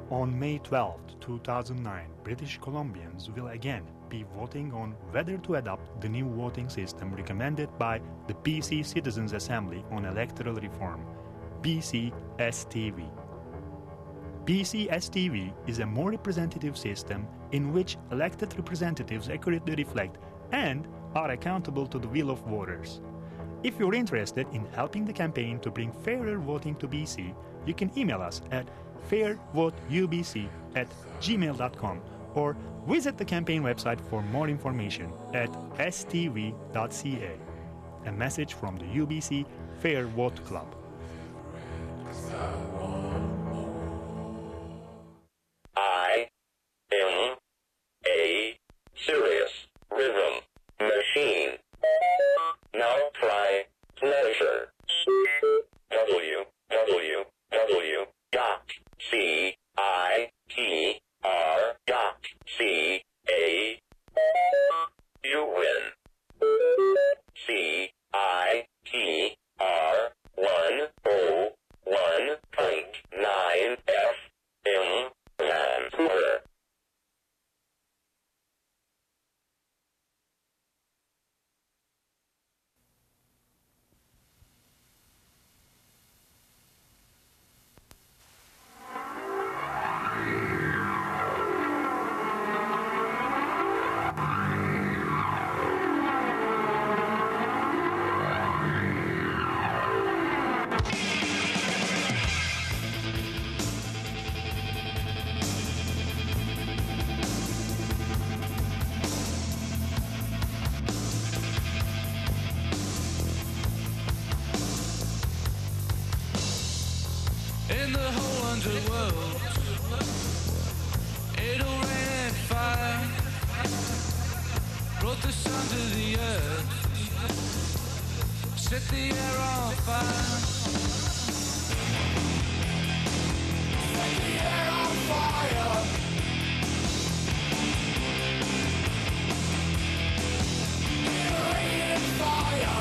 On May 12, 2009, British Columbians will again be voting on whether to adopt the new voting system recommended by the BC Citizens Assembly on Electoral Reform, BC-STV. BC-STV is a more representative system in which elected representatives accurately reflect and are accountable to the will of voters. If you're interested in helping the campaign to bring fairer voting to BC, you can email us at fairvoteubc@gmail.com or visit the campaign website for more information at stv.ca. A message from the UBC Fair Vote Club. I am a serious rhythm machine. Now try pleasure. www.citr.ca. You win. CITR 101.9 FM Vancouver. In the whole underworld, it'll rain and fire. Brought the sun to the earth, set the air on fire. Set the air on fire. It'll rain and fire.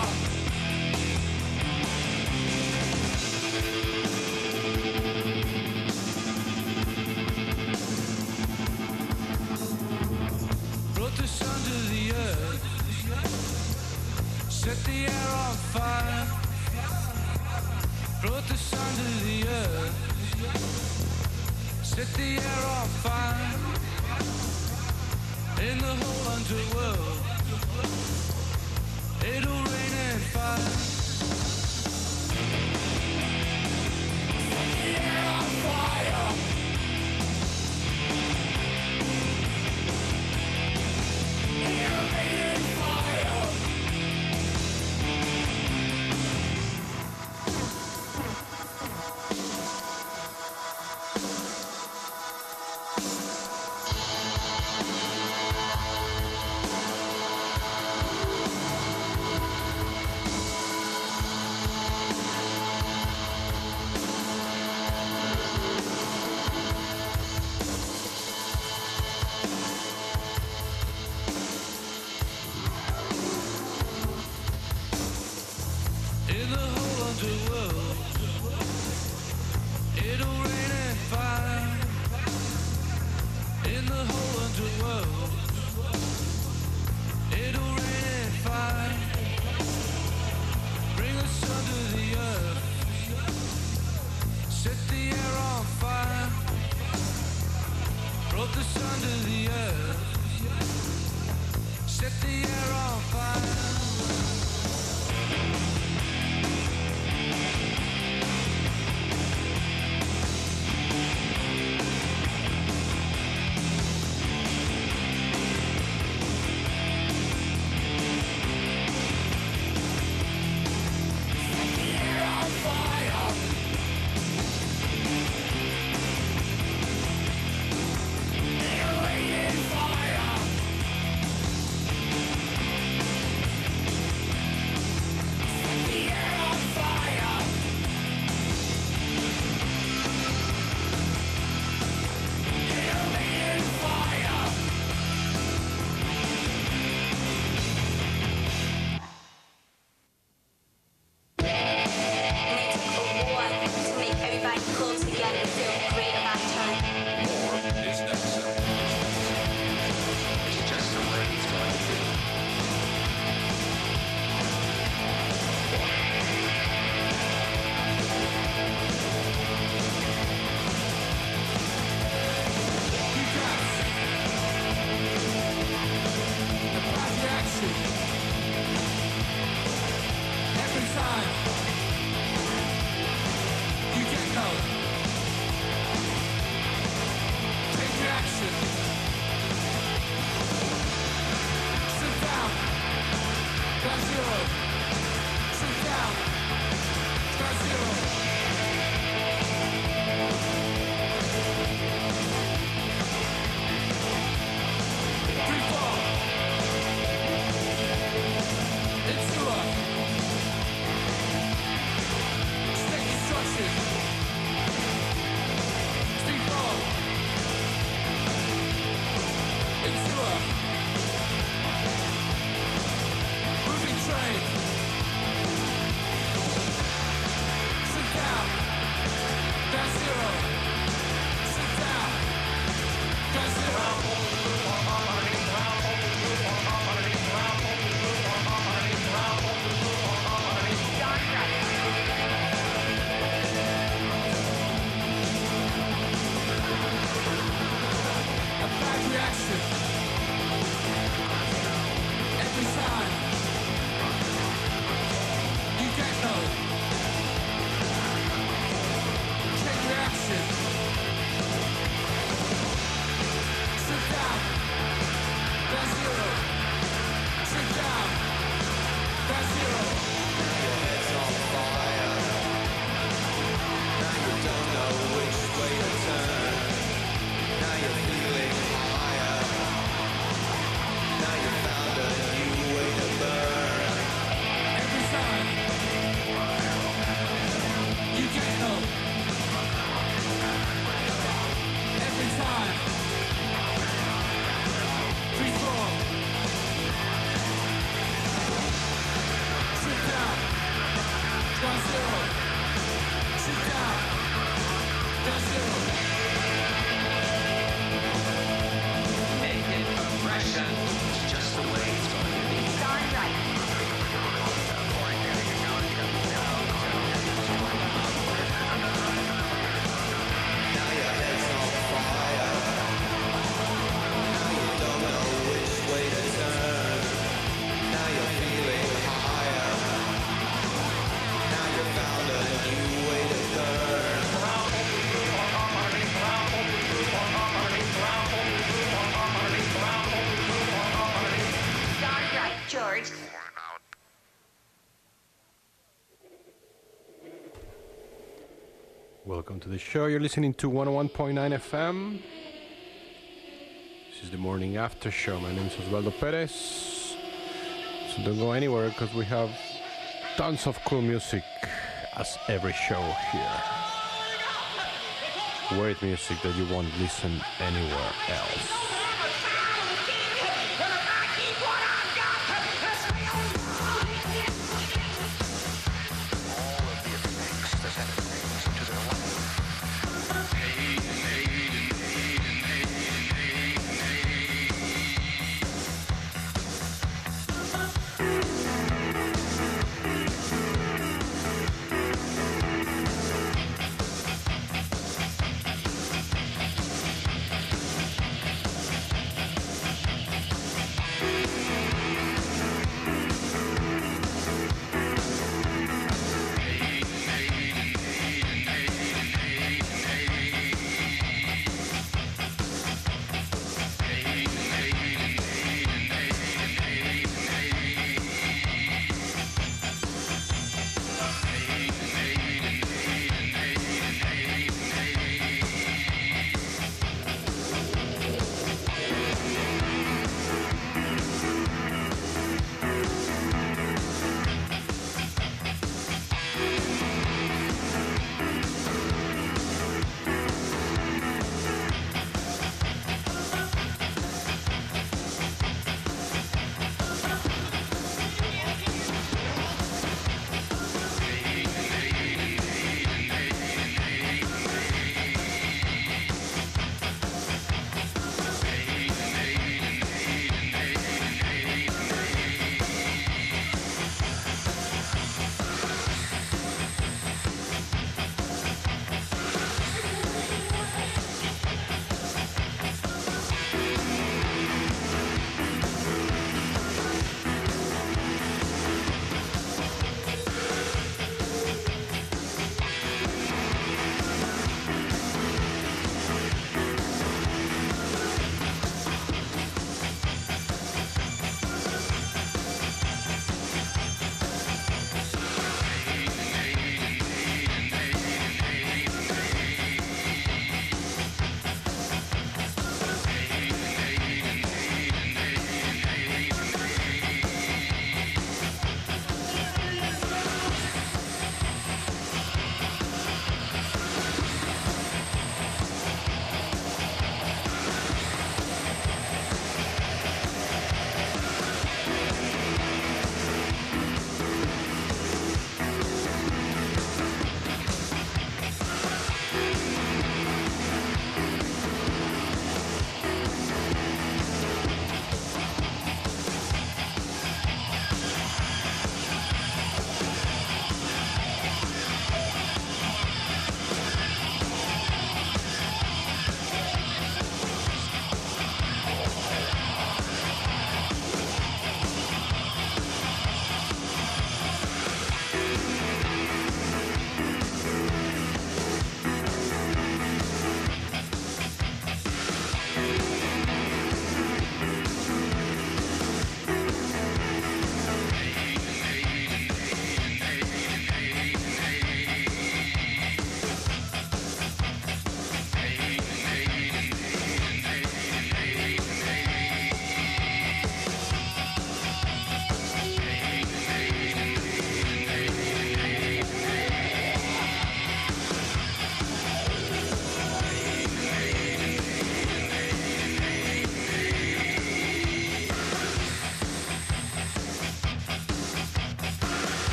Brought the sun to the earth, set the air on fire. Brought the sun to the earth, set the air on fire. In the whole underworld, it'll rain and fire. Set the air on fire. In the whole underworld, it'll rain and fire. In the whole underworld, it'll rain and fire. Bring the sun to the earth, set the air on fire. Brought the sun to the earth, set the air on fire. Welcome to the show. You're listening to 101.9 FM. This is the morning after show. My name is Osvaldo Perez. So don't go anywhere because we have tons of cool music as every show here. Great music that you won't listen anywhere else.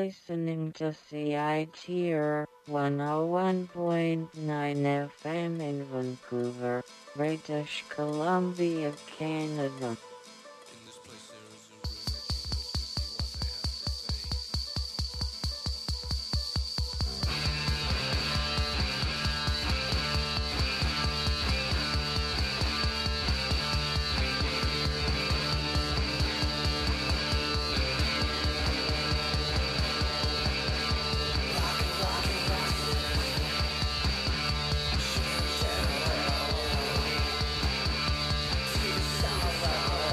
listening to CITR 101.9 FM in Vancouver, British Columbia, Canada. Sorrow.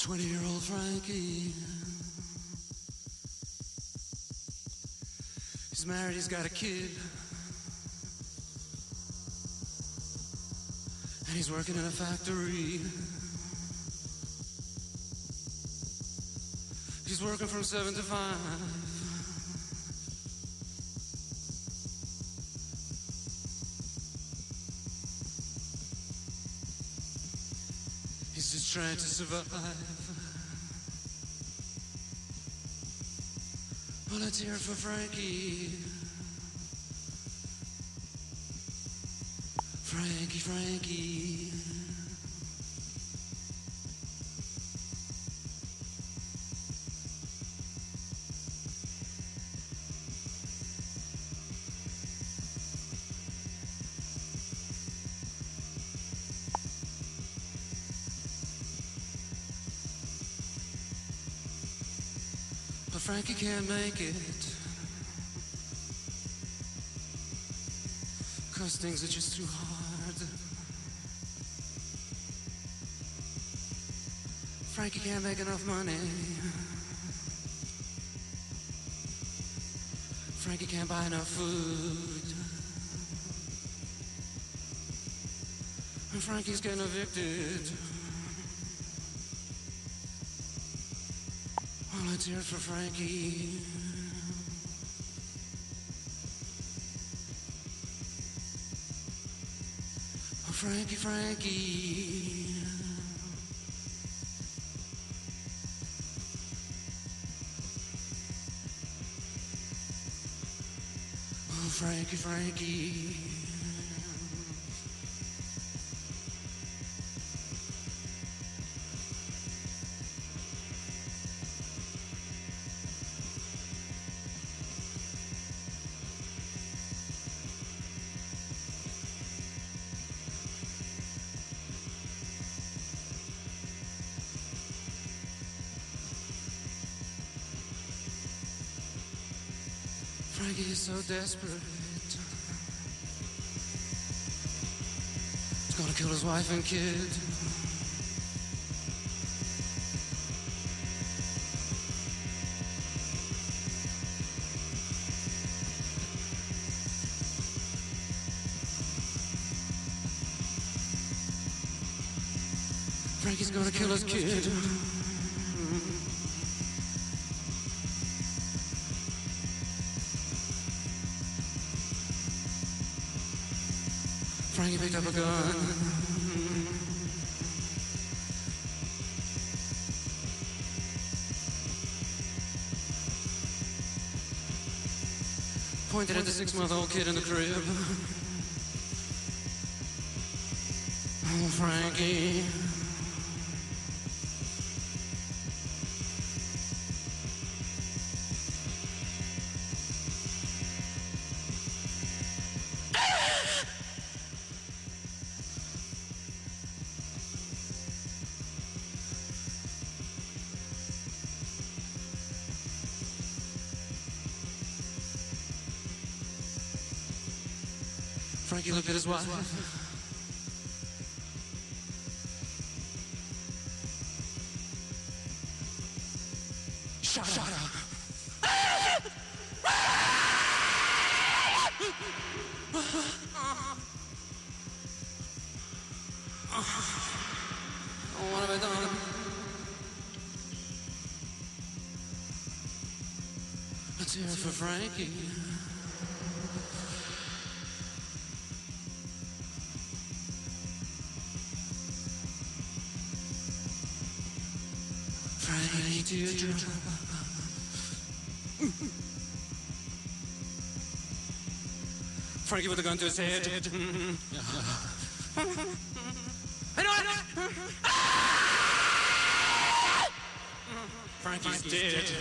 20-year-old Frankie. He's married, he's got a kid. And he's working in a factory. He's working from 7 to 5. He's just trying to survive. Well, let's hear it for Frankie. Frankie, Frankie. But Frankie can't make it, 'cause things are just too hard. Frankie can't make enough money. Frankie can't buy enough food. And Frankie's getting evicted. Well, let's hear it for Frankie. Oh, Frankie, Frankie. Oh, Frankie, Frankie. Frankie is so desperate. He's gonna kill his wife and kid. Frankie's gonna kill his kid. Frankie picked up a gun. Pointed at the 6-month-old kid in the crib. Oh, Frankie. Frankie looked at his wife. Shut up. Oh, what have I done? Let's hear it for Frankie. Frankie, teardrop. Frankie with a gun to his head. I know it! Frankie's dead.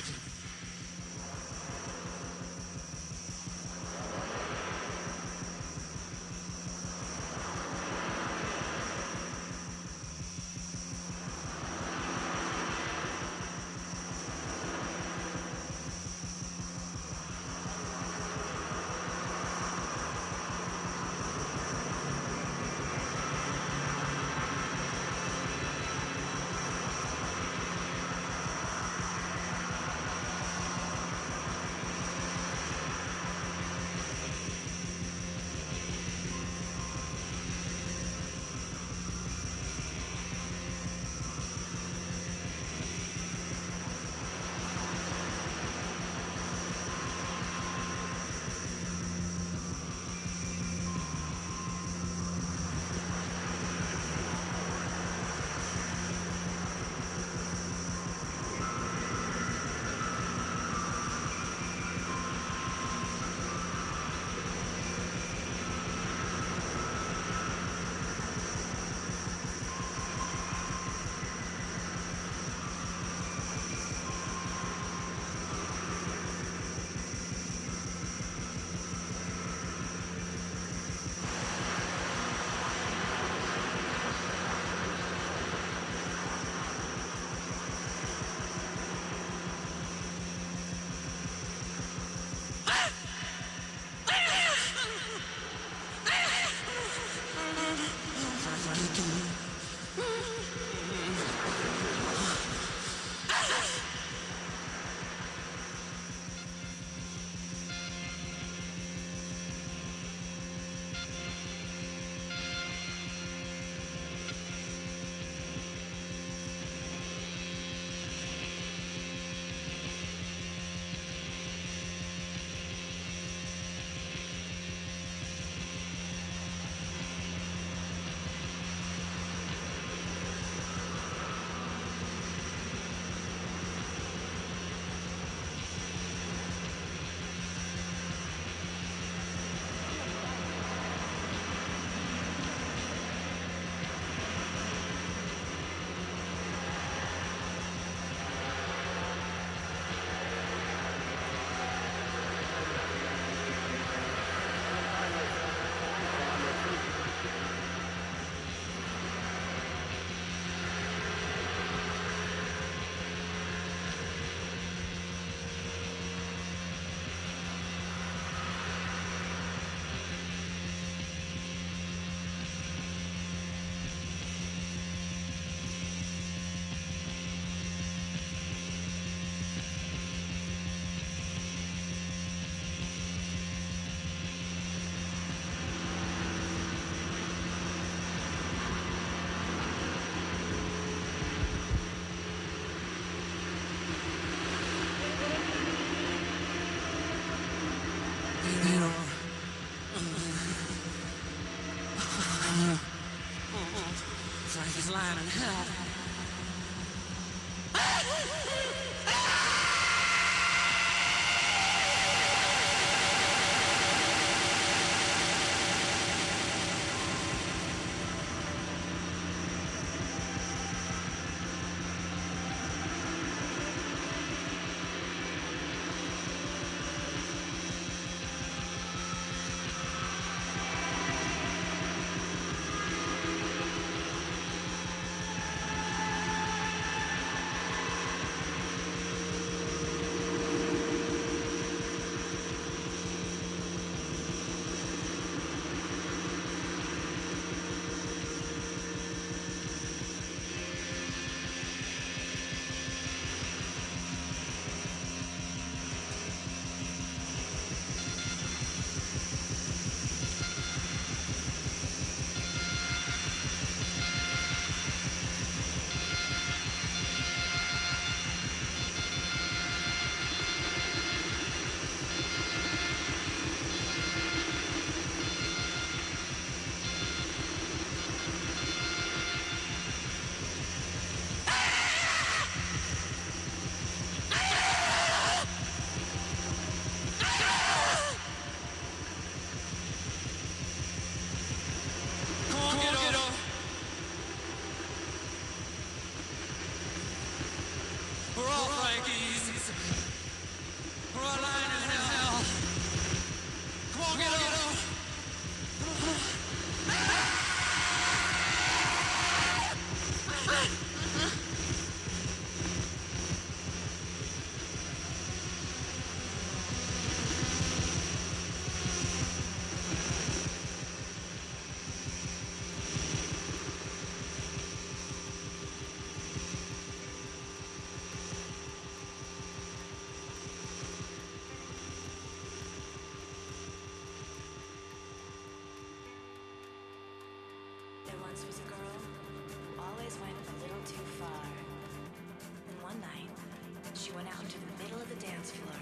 This was a girl who always went a little too far. And one night, she went out into the middle of the dance floor.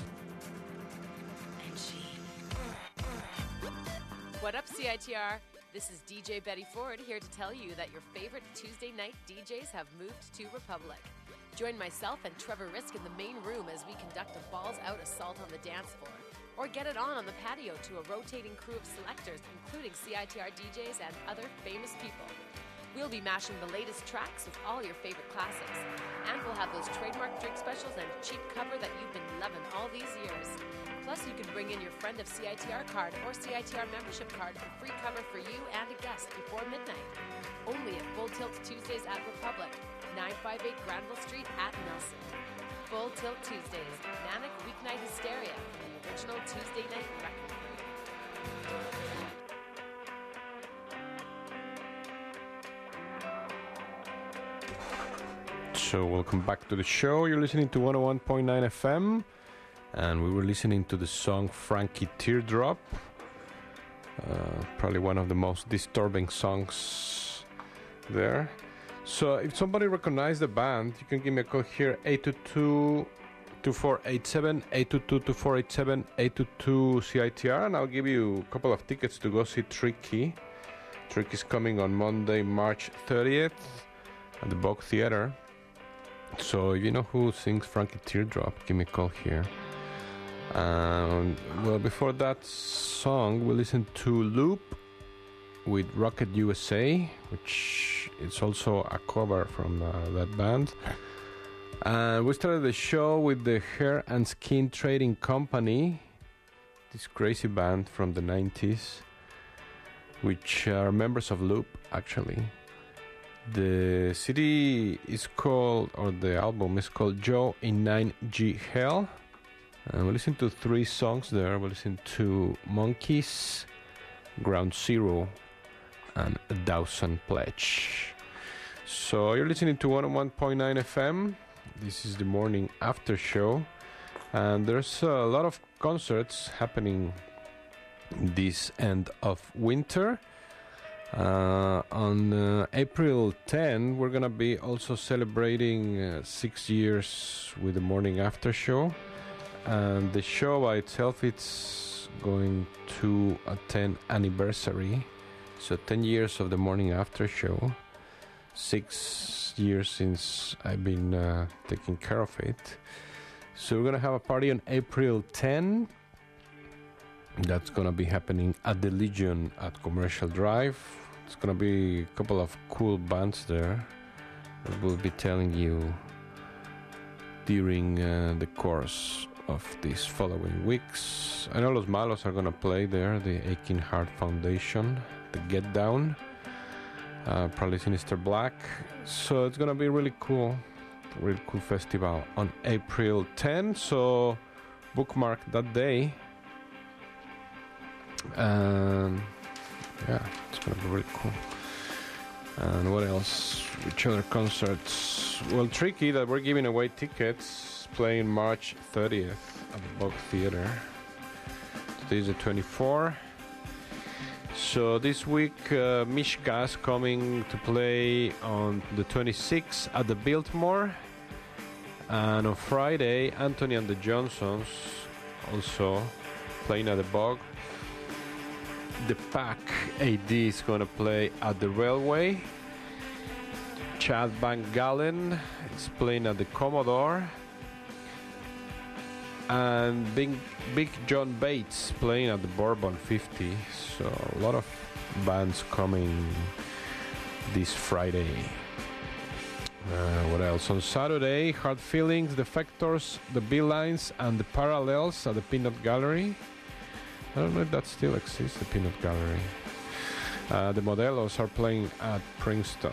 And she... What up, CITR? This is DJ Betty Ford here to tell you that your favorite Tuesday night DJs have moved to Republic. Join myself and Trevor Risk in the main room as we conduct a balls-out assault on the dance floor. Or get it on the patio to a rotating crew of selectors, including CITR DJs and other famous people. We'll be mashing the latest tracks with all your favorite classics. And we'll have those trademark drink specials and cheap cover that you've been loving all these years. Plus, you can bring in your friend of CITR card or CITR membership card for free cover for you and a guest before midnight. Only at Full Tilt Tuesdays at Republic, 958 Granville Street at Nelson. Full Tilt Tuesdays, Manic Weeknight Hysteria, the original Tuesday night record. So welcome back to the show. You're listening to 101.9 FM, and we were listening to the song Frankie Teardrop, probably one of the most disturbing songs there. So if somebody recognized the band, you can give me a call here, 822-2487, 822-2487, 822-CITR, and I'll give you a couple of tickets to go see Tricky. Tricky's coming on Monday, March 30th at the Vogue Theatre. So if you know who sings Frankie Teardrop, give me a call here. Well, before that song, we listened to Loop with Rocket USA, which is also a cover from that band. And we started the show with the Hair and Skin Trading Company, this crazy band from the 90s, which are members of Loop, actually. The CD is called, or the album is called Joe in 9G Hell. And we listened to 3 songs there. We listened to Monkeys, Ground Zero, and A Thousand Pledge. So you're listening to 101.9 FM. This is the morning after show. And there's a lot of concerts happening this end of winter. On April 10, we're going to be also celebrating 6 years with the morning after show. And the show by itself, it's going to a 10th anniversary. So 10 years of the morning after show. 6 years since I've been taking care of it. So we're going to have a party on April 10. That's going to be happening at the Legion at Commercial Drive. It's going to be a couple of cool bands there that we'll be telling you during the course of these following weeks. I know Los Malos are going to play there, the Aching Heart Foundation, the Get Down, probably Sinister Black. So it's going to be really cool festival on April 10. So bookmark that day. And yeah, it's gonna be really cool. And what else? Which other concerts? Well, Tricky, that we're giving away tickets, playing March 30th at the Vogue Theatre. Today is the 24th. So this week, Mishka is coming to play on the 26th at the Biltmore. And on Friday, Anthony and the Johnsons also playing at the Vogue. The Pack AD is going to play at the Railway. Chad Van Galen is playing at the Commodore. And Big John Bates playing at the Bourbon 50. So a lot of bands coming this Friday. What else? On Saturday, Hard Feelings, The Factors, The Beelines, and The Parallels at the Peanut Gallery. I don't know if that still exists, the Peanut Gallery. The Modelos are playing at Princeton.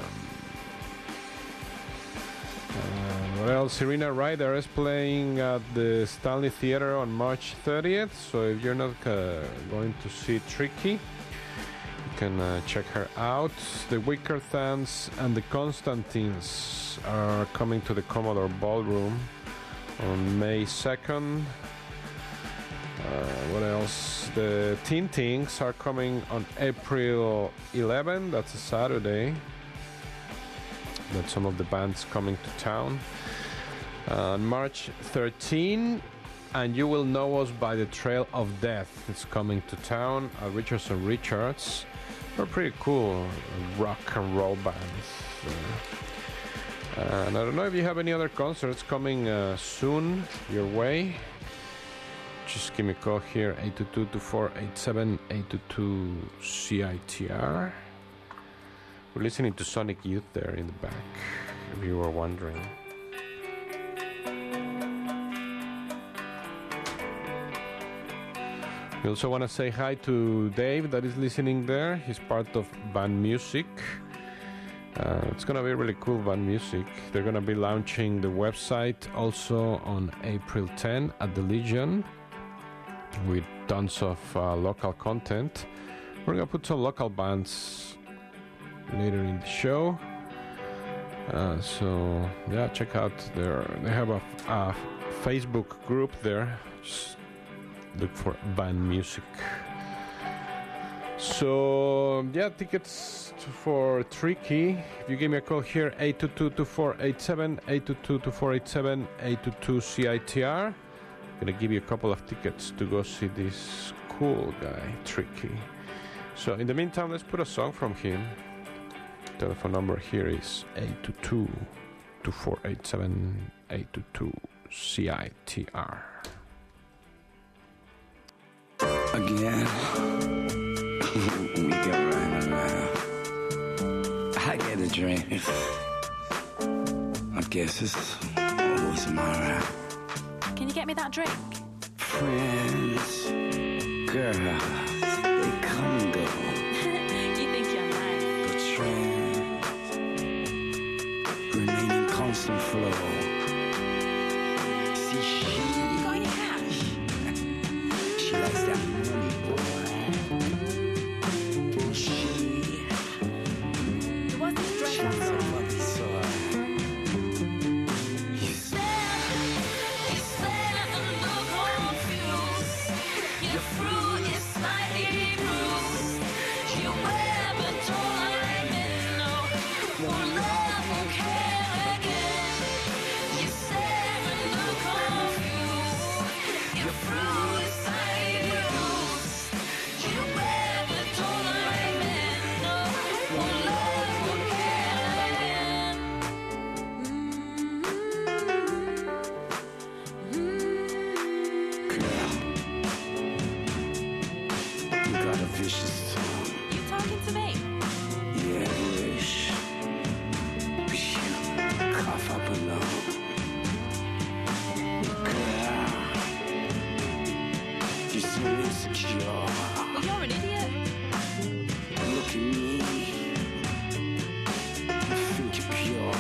What else? Serena Ryder is playing at the Stanley Theatre on March 30th. So if you're not going to see Tricky, you can check her out. The Wickerthans and the Constantines are coming to the Commodore Ballroom on May 2nd. What else? The Teen Things are coming on April 11. That's a Saturday. That's some of the bands coming to town. On March 13, and You Will Know Us by the Trail of Death. It's coming to town at Richardson Richards. They're pretty cool rock and roll bands. And I don't know if you have any other concerts coming soon your way. Just give me a call here, 822-2487, 822-CITR. We're listening to Sonic Youth there in the back, if you were wondering. We also want to say hi to Dave that is listening there. He's part of Band Music. It's going to be really cool, Band Music. They're going to be launching the website also on April 10 at the Legion with tons of local content. We're going to put some local bands later in the show. So, yeah, check out they have a Facebook group there. Just look for Band Music. So, yeah, tickets for Tricky. If you give me a call here, 822-2487, 822-2487, 822-CITR. I'm going to give you a couple of tickets to go see this cool guy, Tricky. So, in the meantime, let's put a song from him. Telephone number here is 822-2487, 822-CITR. Again, we get right around. I get a drink. I guess it's always my round. Can you get me that drink? Friends, girls, they come and go. You think you're nice. But trends remain in constant flow. See, You got any cash? she likes that money, boy. She What's this dress was that's so on? fucking sore. You Your fruit is slightly bruised. You wear but don't like me, no. Won't love, won't care again. You sad and look confused. Your fruit is slightly bruised. You wear but don't like me, no. Won't love, won't care again. girl, you got a vicious tongue. You talking to me? Yeah, wish. Phew, cough up alone. Girl, you're so insecure. Well, you're an idiot. Look at me. You think you're pure.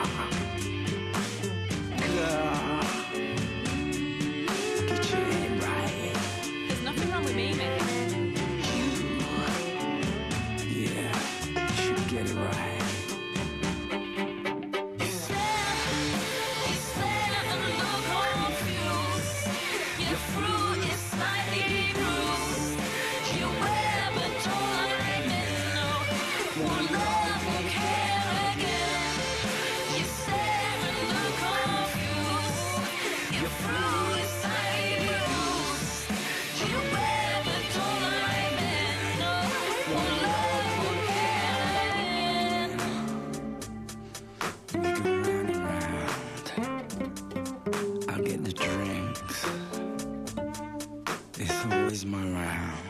Girl, get your head right. There's nothing wrong with me, mate. Yeah, you should get it right. You sad and look confused. Your fruit is slightly bruised. You wear but don't like me, no. Won't love, won't care again. You sad and look confused. Your fruit is slightly bruised. You wear but don't like me, no. Won't love, won't care again. We go round and round. I'll get the drinks. It's always my round.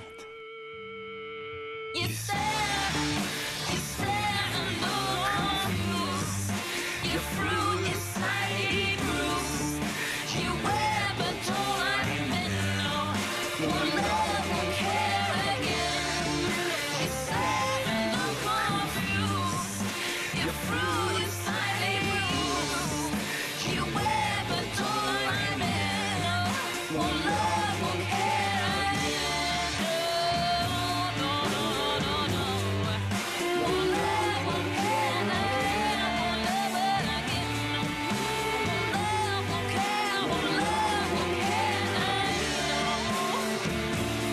You sad and look confused. Your fruit is slightly bruised. You wear but don't like me, no. Won't love, won't care again. You sad and look confused. Your fruit is slightly bruised. You wear but don't like me, no. Won't love, won't care again. No, no, no, no, no. Won't love, won't care again. Won't love it again. Won't love, won't care. Won't love, won't care again.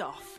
off.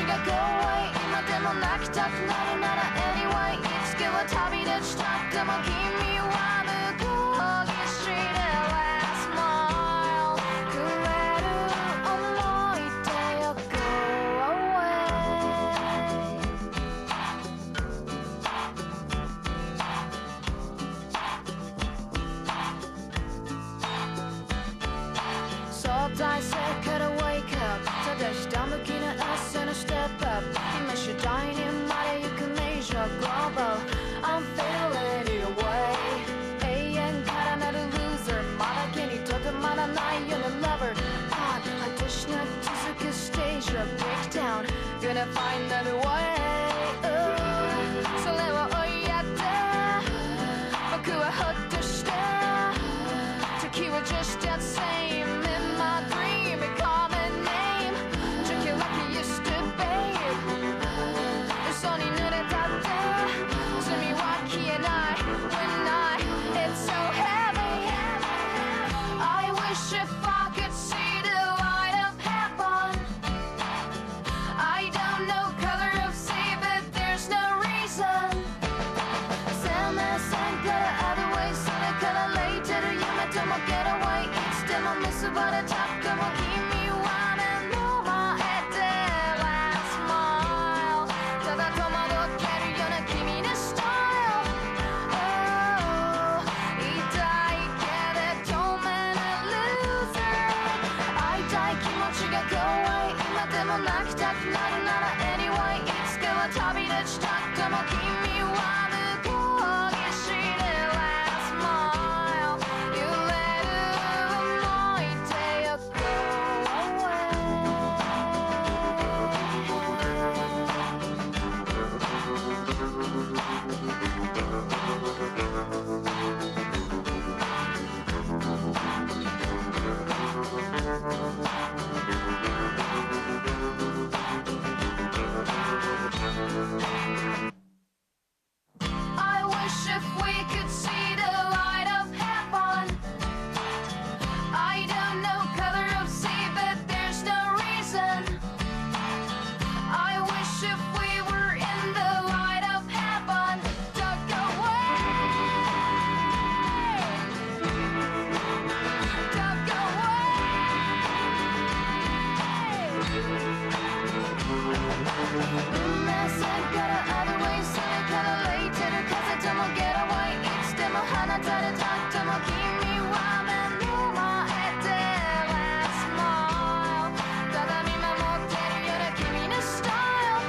ちが Go away 今でも泣きたくなるなら Anyway いつかは旅立ちたくても君は向こう岸で Last mile くれる思い出よ Go awayそう大世から Wake up ただひたむきな朝の Step up 今次第に生まれゆく Major Global I'm feeling your way 永遠からなる Loser まだ手にとどまらないような Lover Hot 果てしなく続く Stage of Breakdown Gonna find another way それを追いやって僕はほっとして時は just that same in my dream a common name Took you like you used to babe 嘘に濡れたって罪は消えない When I it's so heavy I wish if I could see the light of heaven I don't know color of sea but there's no reason 生命線からother way それからレイてる夢とも get away いつでも結ばれたくても君は目の前で Last mile ただ戸惑ってるような君の style Oh 痛いけれどめな loser 会いたい気持ちが go away 今でも泣きたくなるなら Anyway いつかは旅立ちたくても君は向こう岸で Last mile 揺れる思い出よ Go I wish if we could see the light of heaven I don't know color of sea but there's no reason I wish if we were in the light of heaven Tuck away Tuck away運命線から other way それからレイてる風とも get away いつでも放たれたくても君は目の前で Last mile ただ見守ってるような君の style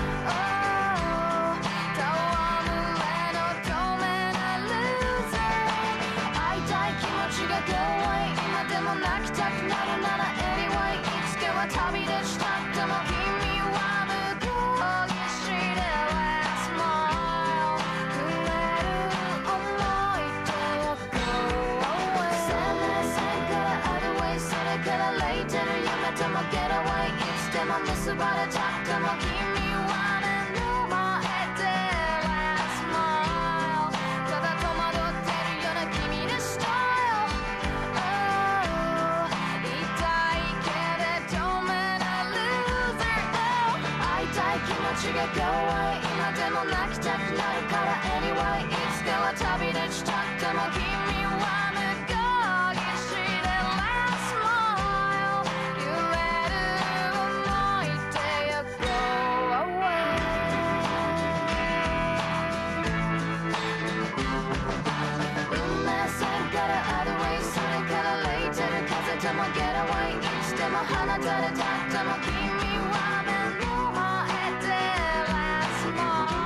Oh 戯れの透明な loser 会いたい気持ちが go away 今でも泣きたくなるなら Anyway いつかは旅立ちたくても君は向こう岸で Last mile くれる思い出よ Go away 生命線から other way それからレイてる夢とも get away いつでも結ばれたくても君は目の前で Last mile ただ戸惑ってるような君の style Oh 痛いけれどめな loser Oh 会いたい気持ちが go away 今でも泣きたくなるから Anyway いつかは旅立ちたくても君は向こう岸で Last mile 揺れる思い出よ Go away 運命線から other way それからレイてる風とも get away いつでも放たれたくても君は目の前で Last mile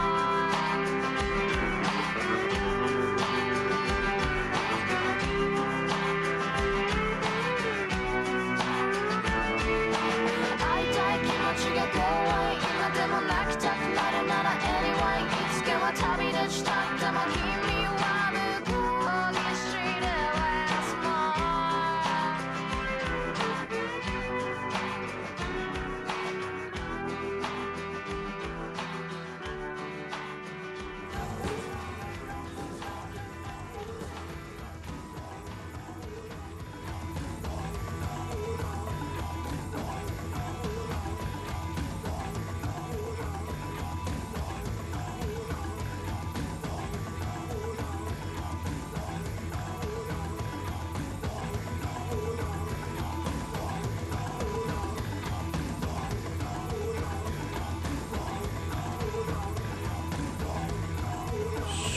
会いたい気持ちが go away 今でも泣きたくなるなら Anyway いつかは旅立ちたくても君は向こう岸で Last mile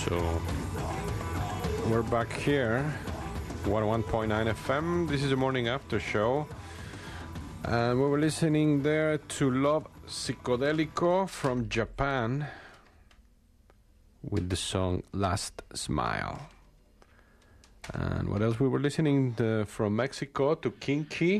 So we're back here, 101.9 FM. This is the morning after show. And we were listening there to Love Psicodelico from Japan with the song Last Smile. And what else? We were listening from Mexico to Kinky.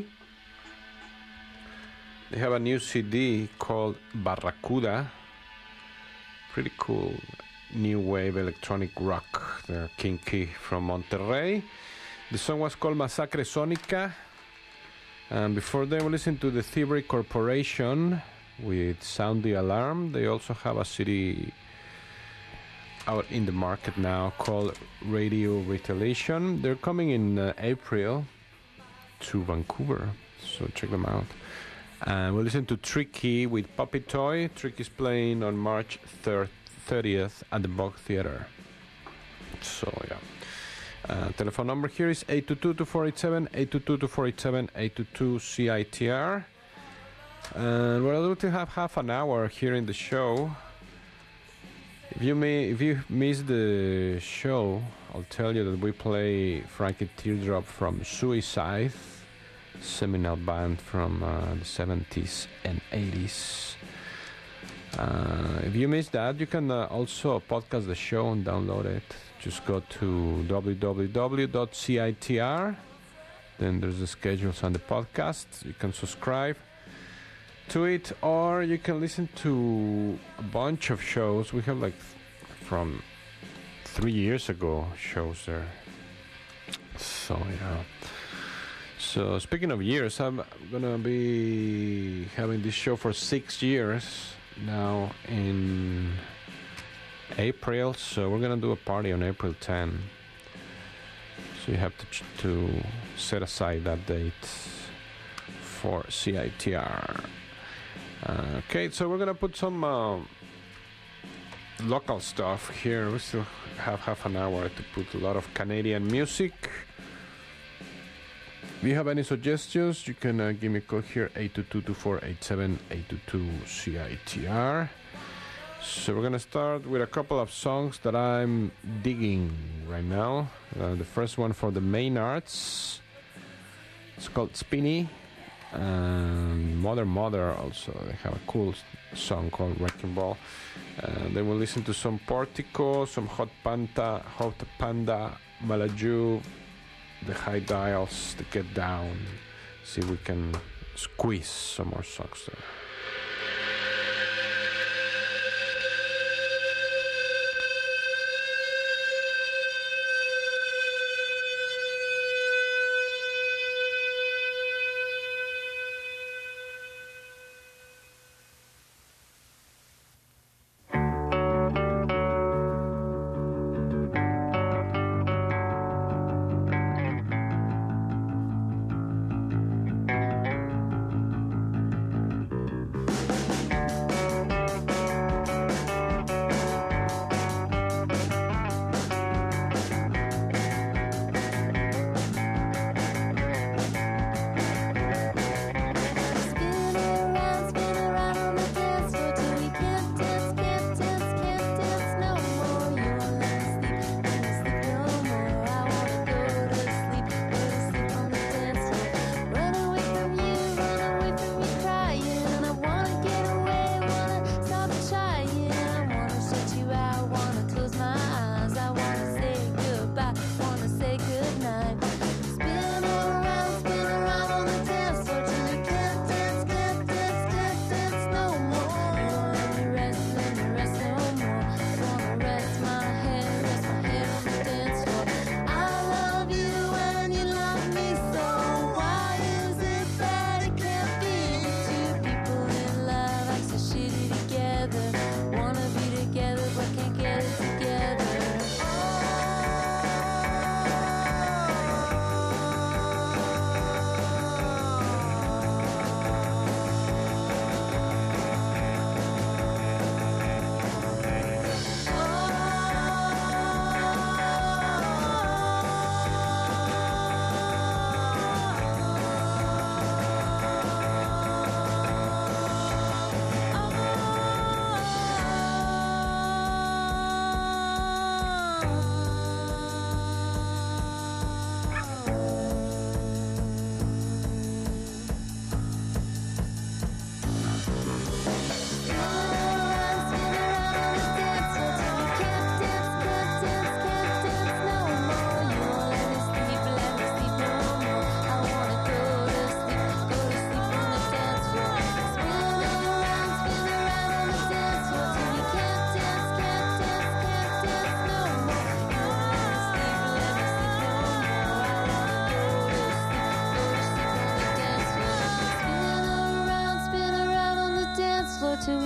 They have a new CD called Barracuda. Pretty cool new wave electronic rock. They're Kinky from Monterrey. The song was called Masacre Sónica. And before that, we listened to the Thievery Corporation with Sound the Alarm. They also have a CD out in the market now called Radio Retaliation. They're coming in April to Vancouver, so check them out. And we'll listen to Tricky with Puppy Toy. Tricky's playing on March 30th at the Bog Theatre. So, yeah. Telephone number here is 822-2487, 822-2487, 822-CITR. And we're going to have half an hour here in the show. If you missed the show, I'll tell you that we play Frankie Teardrop from Suicide, seminal band from the 70s and 80s. If you missed that, you can also podcast the show and download it. Just go to www.citr. Then there's the schedules on the podcast. You can subscribe to it, or you can listen to a bunch of shows. We have like from 3 years ago shows there. So yeah. So speaking of years, I'm gonna be having this show for 6 years now in April. So we're gonna do a party on April 10. So you have to set aside that date for CITR. Okay, so we're gonna put some local stuff here. We still have half an hour to put a lot of Canadian music. If you have any suggestions, you can give me a call here, 822-2487, 822-CITR. So we're gonna start with a couple of songs that I'm digging right now. The first one for the Maynards. It's called Spinny. And Mother also, they have a cool song called Wrecking Ball. Then we'll listen to some Portico, some Hot Panda, Malaju, the High Dials, the Get Down. See if we can squeeze some more songs there.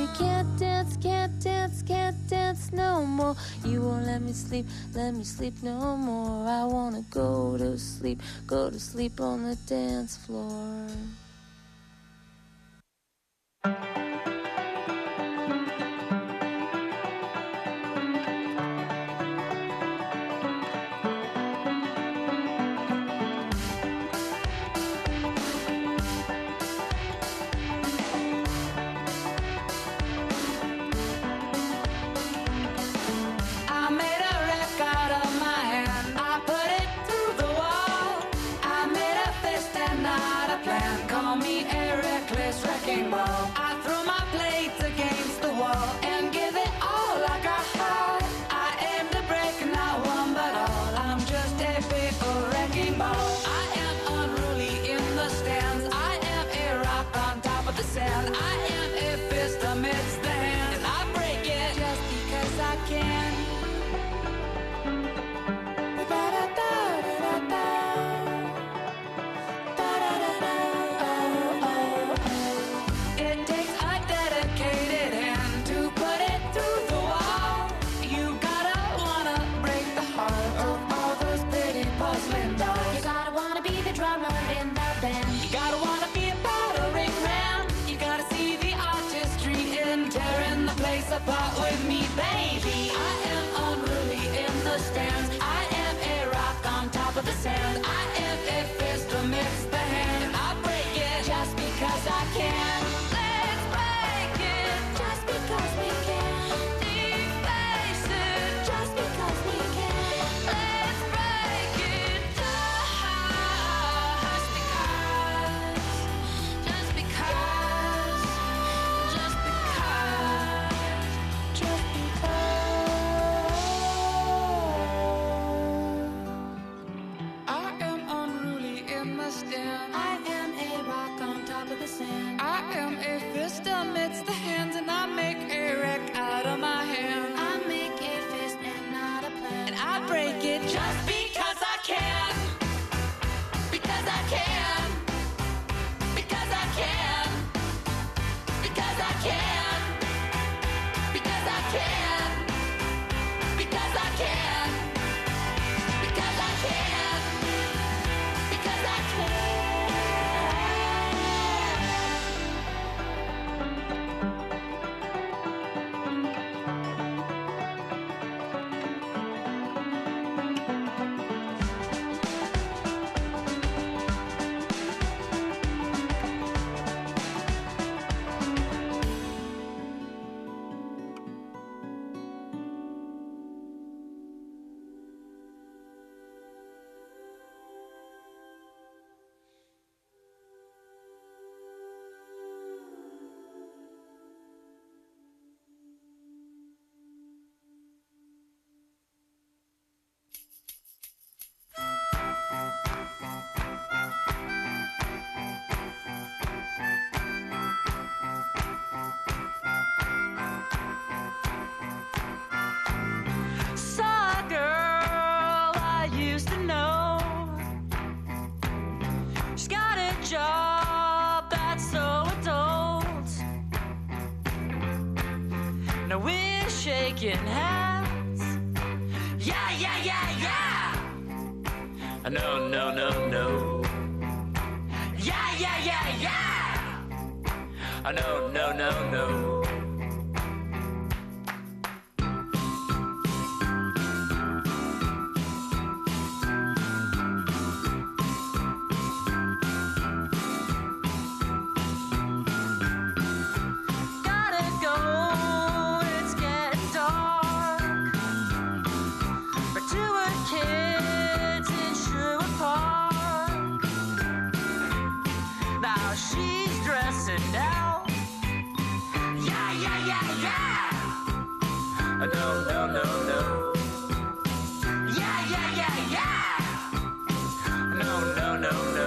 we can't dance, can't dance, can't dance no more. You won't let me sleep no more. I wanna go to sleep on the dance floor. I made a wreck out of my hand. I put it through the wall. I made a fist and not a plan. Call me a reckless wrecking ball. I threw my plates against the wall and give it all I got. I aim to break not one but all. I'm just a paper wrecking ball. I am unruly in the stands. I am a rock on top of the sand. I am a fist amidst the hand. And I break it just because I can. It takes a dedicated hand to put it through the wall. You gotta wanna break the heart of all those pretty porcelain dolls. You gotta wanna be the drummer in the band. You gotta wanna be a battering ram. You gotta see the artistry in tearing the place apart with me, baby. I am unruly in the stands. I am a rock on top of the sand. I am a fist amidst the hand. And I break it just because I can. Let's break it just because we can. Deface it just because we can. Let's break it just because. Just because. Just because. Just because. I am unruly in the stand. I am a rock on top of the sand. I am a fist amidst the hands, and I make a wreck out of my hand. I make a fist and not a plan. And I break it just because I can. Because I can. Because I can. Because I can. Because I can. Because I can. Because I can. Because I can. Saw a girl I used to know. She's got a job that's so adult. Now we're shaking hands. Yeah, yeah, yeah, yeah. No, no, no, no. Yeah, yeah, yeah, yeah. No, no, no, no. Gotta go, it's getting dark. For two kids in Sherwood Park. Now she's dressing down. Yeah, yeah, yeah, yeah. No, no, no, no. Yeah, yeah, yeah, yeah. No, no, no, no.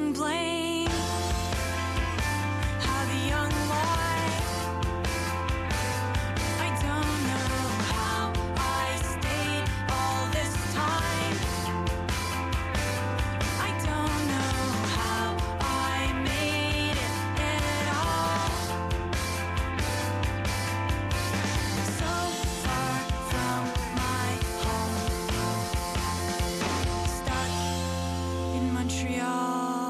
young Blaine, how the young lie. I don't know how I stayed all this time. I don't know how I made it at all. So far from my home, stuck in Montreal.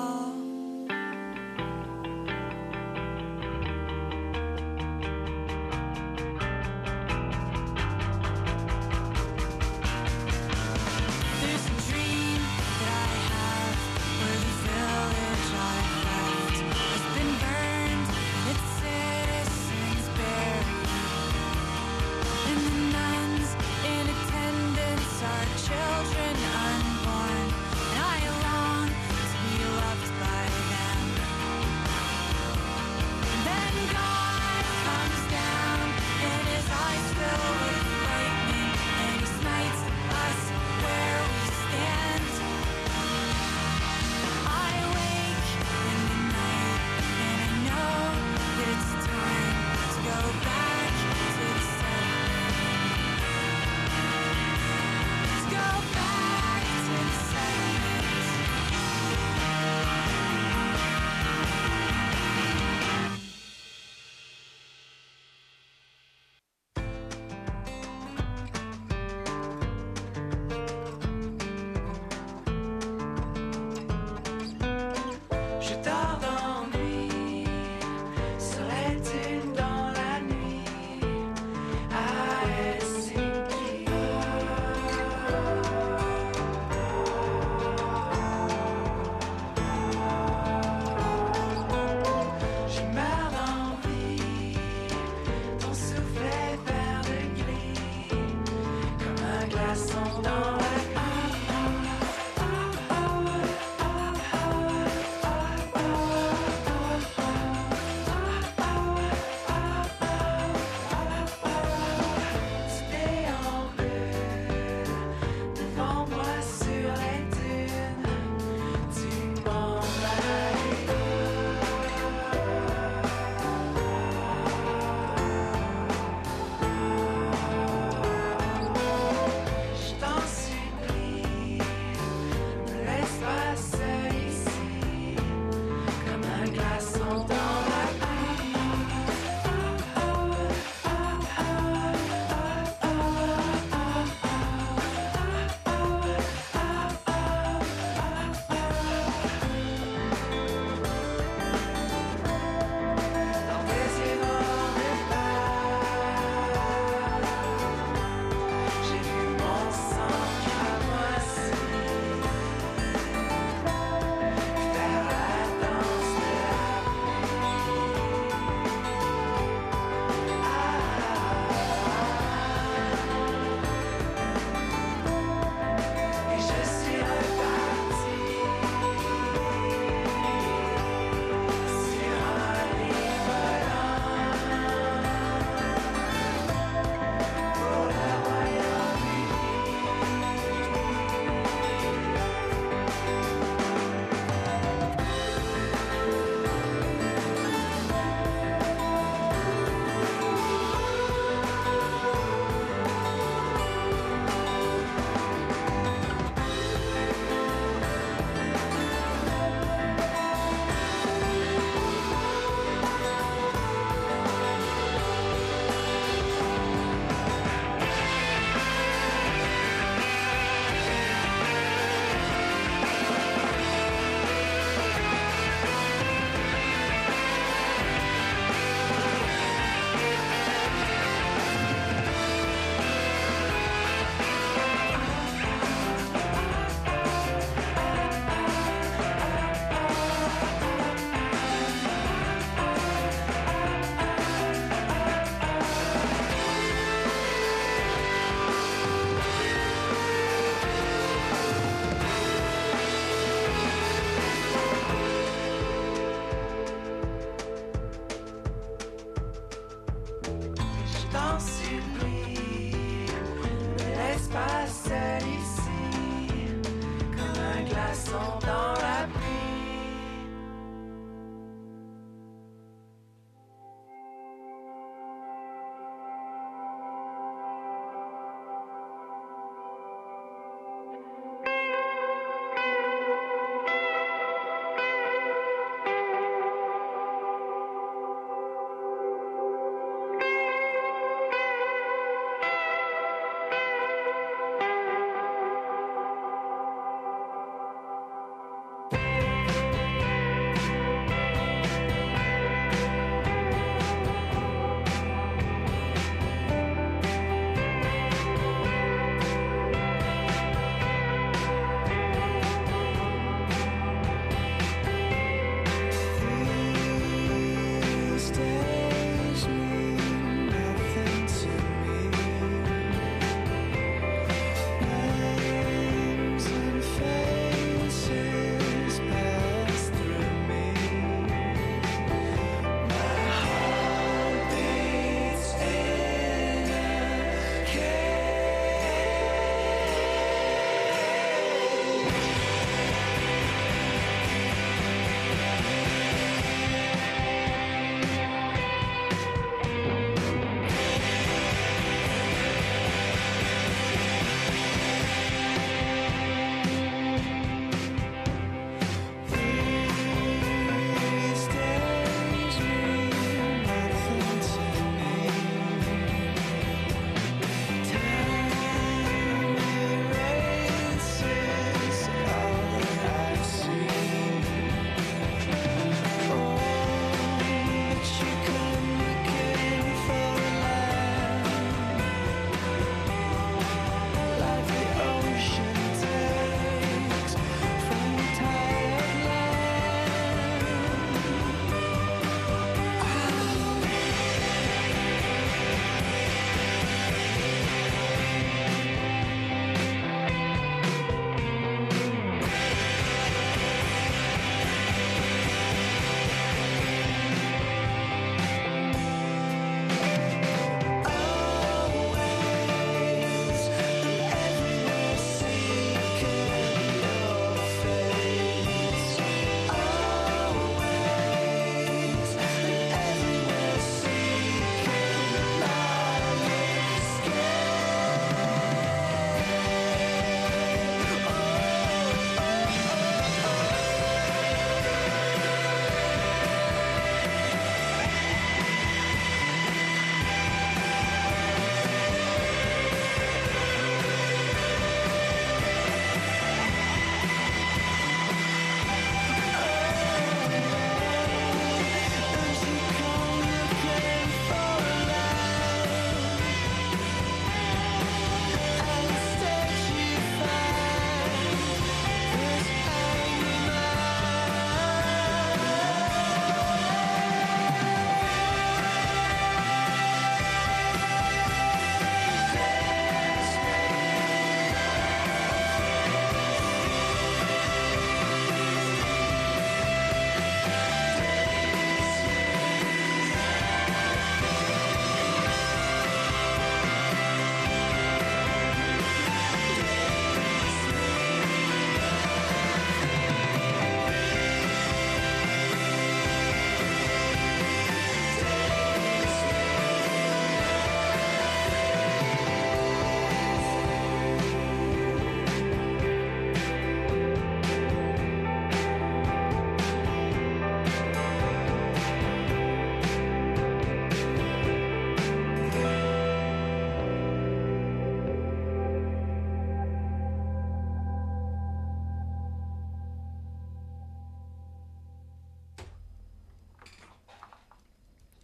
There's a dream that I have where the village I left has been burned, its citizens buried, and the nuns in attendance are children unborn, and I long to be loved by them. And then God comes down, and his eyes fill with lightning, and he smites us where we stand. I wake in the night, and I know that it's time to go back to the sun. To go back to the settlement. Je dors d'ennui sur les dunes dans la nuit à Helsinki. Je meurs d'envie, ton souffle est vert de gris, comme un glaçon dans la Tu déambules devant moi sur les dunes, tu m'envahis. Je t'en supplie, ne laisse pas seul ici, comme un glaçon dans la dans tes yeux noirs de peur. J'ai vu mon sang cramoisi faire la danse de la pluie. Et je suis reparti sur un lit volant pour le Royaume-Uni. Je t'en supplie, ne laisse pas seul ici, comme un glaçon dans la pluie.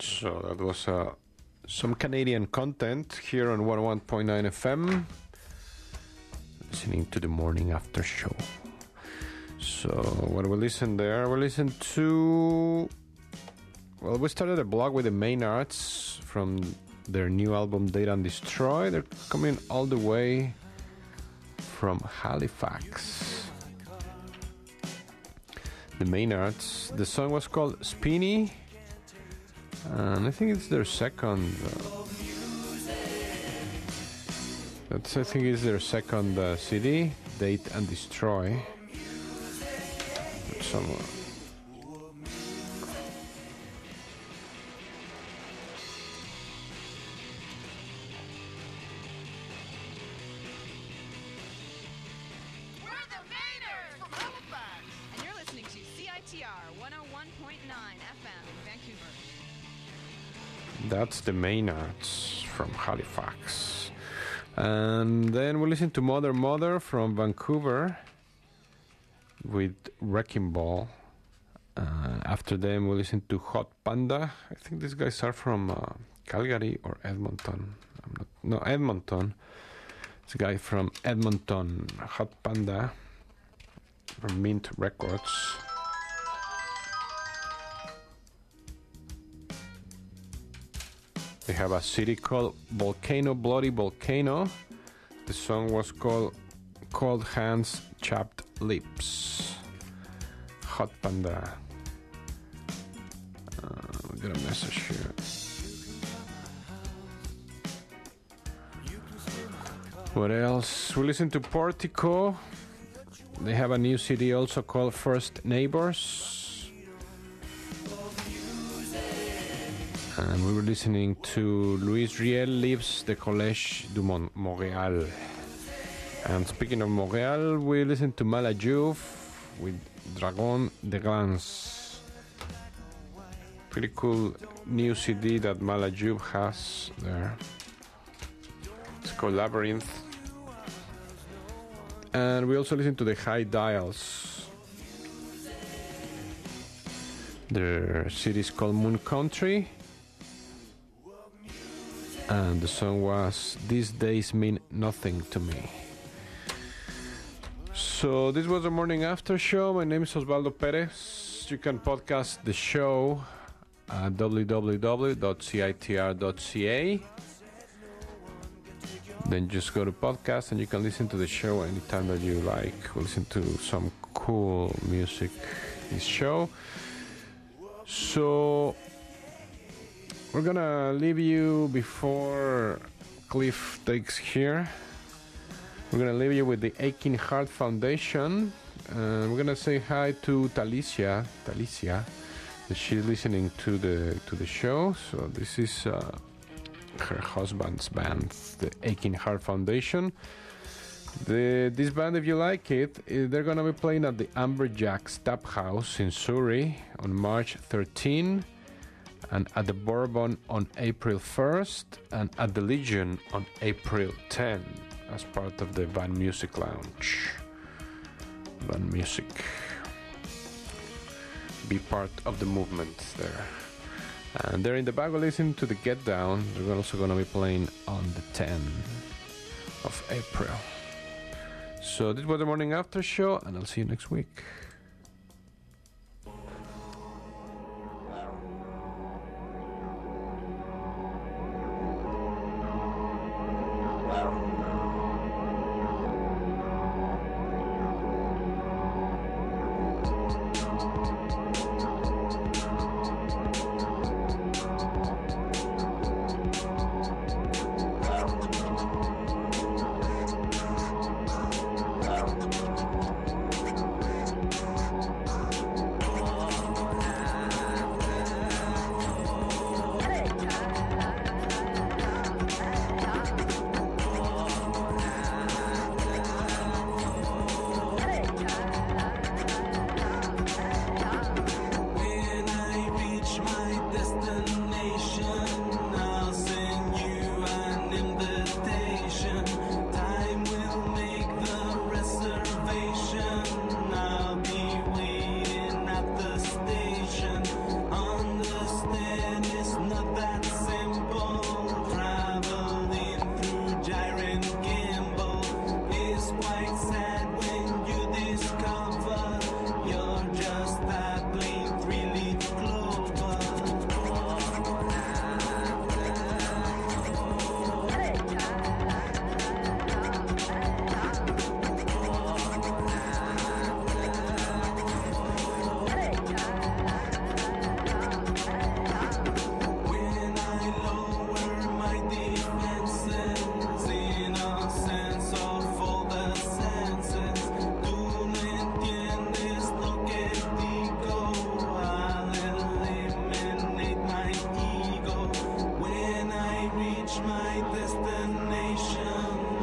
So that was some Canadian content here on 101.9 FM. Listening to the morning after show. So what we listened there, we listened to... Well, we started a blog with the Maynards from their new album Date and Destroy. They're coming all the way from Halifax. The Maynards. The song was called Spinny, and I think it's their second. I think it's their second CD, Date and Destroy. Some. That's the Maynards from Halifax. And then we listen to Mother Mother from Vancouver with Wrecking Ball. After them we listen to Hot Panda. I think these guys are from Calgary or Edmonton. No, Edmonton. It's a guy from Edmonton, Hot Panda, from Mint Records. They have a CD called Volcano, Bloody Volcano. The song was called Cold Hands, Chapped Lips. Hot Panda. We got a message here. What else? We listen to Portico. They have a new CD also called First Neighbors. And we were listening to Louis Riel Lives the Collège du Montréal. And speaking of Montréal, we listened to Malajouv with Dragon de Glance. Pretty cool new CD that Malajouv has there. It's called Labyrinth. And we also listened to the High Dials. Their CD is called Moon Country. And the song was These Days Mean Nothing to Me. So this was the morning after show. My name is Osvaldo Perez. You can podcast the show at www.citr.ca. Then just go to podcast and you can listen to the show anytime that you like. We'll listen to some cool music this show. So we're gonna leave you before Cliff takes here. We're gonna leave you with the Aching Heart Foundation. We're gonna say hi to Talicia. She's listening to the show. So this is her husband's band, the Aching Heart Foundation. This band, if you like it, they're gonna be playing at the Amberjacks Tap House in Surrey on March 13. And at the Bourbon on April 1st, and at the Legion on April 10, as part of the Van Music Lounge. Van Music. Be part of the movement there. And they're in the back, we're listening to the Get Down. They're also going to be playing on the 10th of April. So this was the morning after show, and I'll see you next week. the nation.